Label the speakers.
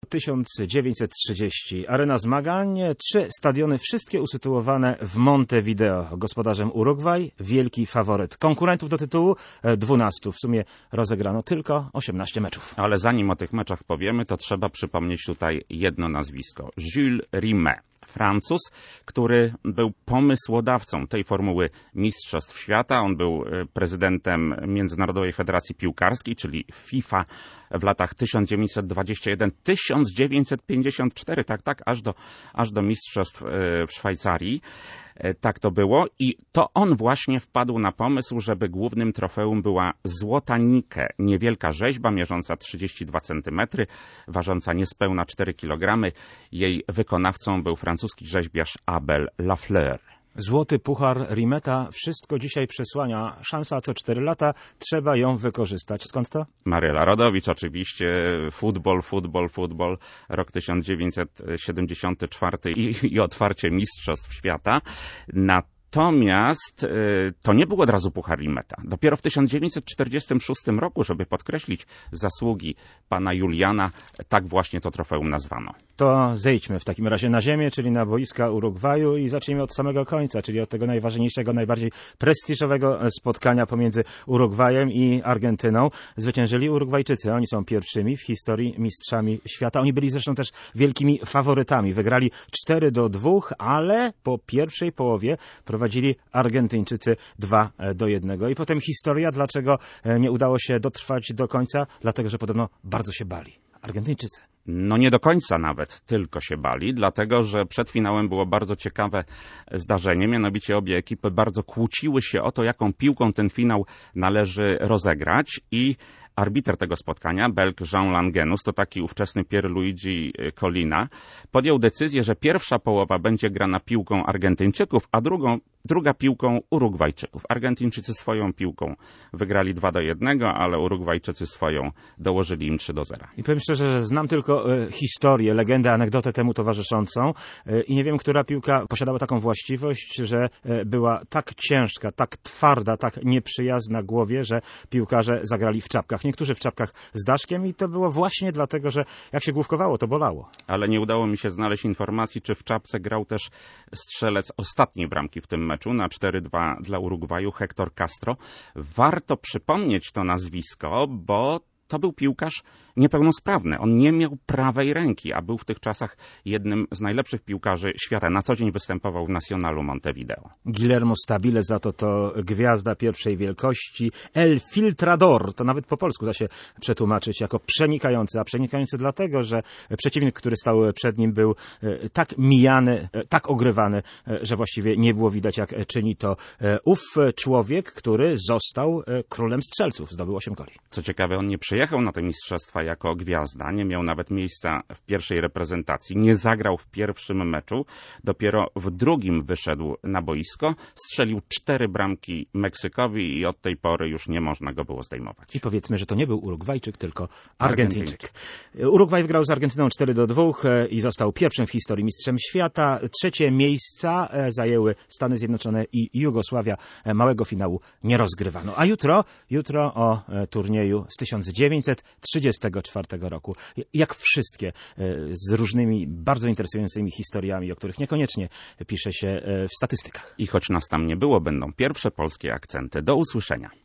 Speaker 1: 1930. Arena zmagań, 3 stadiony, wszystkie usytuowane w Montevideo. Gospodarzem Urugwaj, wielki faworyt. Konkurentów do tytułu 12. W sumie rozegrano tylko 18 meczów.
Speaker 2: Ale zanim o tych meczach powiemy, to trzeba przypomnieć tutaj jedno nazwisko. Jules Rimet. Francuz, który był pomysłodawcą tej formuły Mistrzostw Świata. On był prezydentem Międzynarodowej Federacji Piłkarskiej, czyli FIFA w latach 1921-1954, tak, aż do Mistrzostw w Szwajcarii. Tak to było i to on właśnie wpadł na pomysł, żeby głównym trofeum była złota Nike, niewielka rzeźba mierząca 32 cm, ważąca niespełna 4 kg. Jej wykonawcą był francuski rzeźbiarz Abel Lafleur.
Speaker 1: Złoty puchar Rimeta wszystko dzisiaj przesłania. Szansa co 4 lata, trzeba ją wykorzystać. Skąd to?
Speaker 2: Maryla Rodowicz oczywiście, futbol, rok 1974 i otwarcie Mistrzostw Świata. Natomiast to nie był od razu puchar Rimeta. Dopiero w 1946 roku, żeby podkreślić zasługi pana Juliana, tak właśnie to trofeum nazwano.
Speaker 1: To zejdźmy w takim razie na ziemię, czyli na boiska Urugwaju i zacznijmy od samego końca, czyli od tego najważniejszego, najbardziej prestiżowego spotkania pomiędzy Urugwajem i Argentyną. Zwyciężyli Urugwajczycy. Oni są pierwszymi w historii mistrzami świata. Oni byli zresztą też wielkimi faworytami. Wygrali 4-2, ale po pierwszej połowie prowadzili Argentyńczycy 2-1. I potem historia, dlaczego nie udało się dotrwać do końca? Dlatego, że podobno bardzo się bali. Argentyńczycy.
Speaker 2: No nie do końca nawet tylko się bali, dlatego że przed finałem było bardzo ciekawe zdarzenie, mianowicie obie ekipy bardzo kłóciły się o to, jaką piłką ten finał należy rozegrać i arbiter tego spotkania, Belg Jean Langenus, to taki ówczesny Pierluigi Collina, podjął decyzję, że pierwsza połowa będzie grana piłką Argentyńczyków, a druga piłką Urugwajczyków. Argentyńczycy swoją piłką wygrali 2-1, ale Urugwajczycy swoją dołożyli im 3-0.
Speaker 1: I powiem szczerze, że znam tylko historię, legendę, anegdotę temu towarzyszącą i nie wiem, która piłka posiadała taką właściwość, że była tak ciężka, tak twarda, tak nieprzyjazna głowie, że piłkarze zagrali w czapkach. Niektórzy w czapkach z daszkiem i to było właśnie dlatego, że jak się główkowało, to bolało.
Speaker 2: Ale nie udało mi się znaleźć informacji, czy w czapce grał też strzelec ostatniej bramki w tym meczu na 4-2 dla Urugwaju, Hector Castro. Warto przypomnieć to nazwisko, bo to był piłkarz niepełnosprawny. On nie miał prawej ręki, a był w tych czasach jednym z najlepszych piłkarzy świata. Na co dzień występował w Nacionalu Montevideo.
Speaker 1: Guillermo Stabile za to gwiazda pierwszej wielkości. El Filtrador, to nawet po polsku da się przetłumaczyć jako przenikający. A przenikający dlatego, że przeciwnik, który stał przed nim, był tak mijany, tak ogrywany, że właściwie nie było widać, jak czyni to ów człowiek, który został królem strzelców. Zdobył 8 goli.
Speaker 2: Co ciekawe, on nie przyjechał na te mistrzostwa jako gwiazda, nie miał nawet miejsca w pierwszej reprezentacji, nie zagrał w pierwszym meczu, dopiero w drugim wyszedł na boisko, strzelił 4 bramki Meksykowi i od tej pory już nie można go było zdejmować.
Speaker 1: I powiedzmy, że to nie był Urugwajczyk, tylko Argentyńczyk. Urugwaj wygrał z Argentyną 4-2 i został pierwszym w historii mistrzem świata. 3. miejsca zajęły Stany Zjednoczone i Jugosławia. Małego finału nie rozgrywano. A jutro o turnieju z 1934 roku. Jak wszystkie, z różnymi bardzo interesującymi historiami, o których niekoniecznie pisze się w statystykach.
Speaker 2: I choć nas tam nie było, będą pierwsze polskie akcenty. Do usłyszenia.